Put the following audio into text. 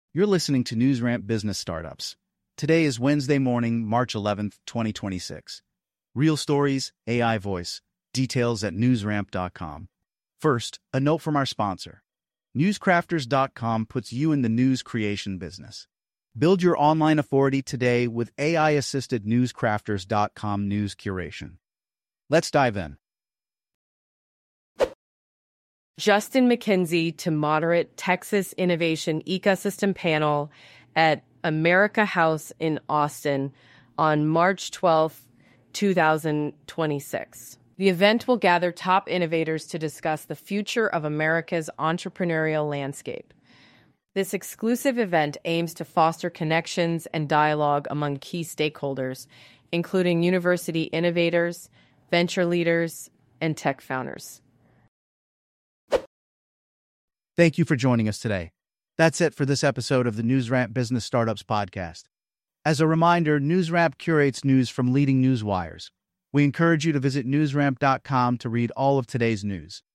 You're listening to NewsRamp Business Startups. Today is Wednesday morning, March 11th, 2026. Real stories, AI voice. Details at newsramp.com. First, a note from our sponsor. Newscrafters.com puts you in the news creation business. Build your online authority today with AI-assisted Newscrafters.com news curation. Let's dive in. Justin McKenzie to moderate Texas Innovation Ecosystem Panel at America House in Austin on March 12, 2026. The event will gather top innovators to discuss the future of America's entrepreneurial landscape. This exclusive event aims to foster connections and dialogue among key stakeholders, including university innovators, venture leaders, and tech founders. Thank you for joining us today. That's it for this episode of the NewsRamp Business Startups podcast. As a reminder, NewsRamp curates news from leading news wires. We encourage you to visit newsramp.com to read all of today's news.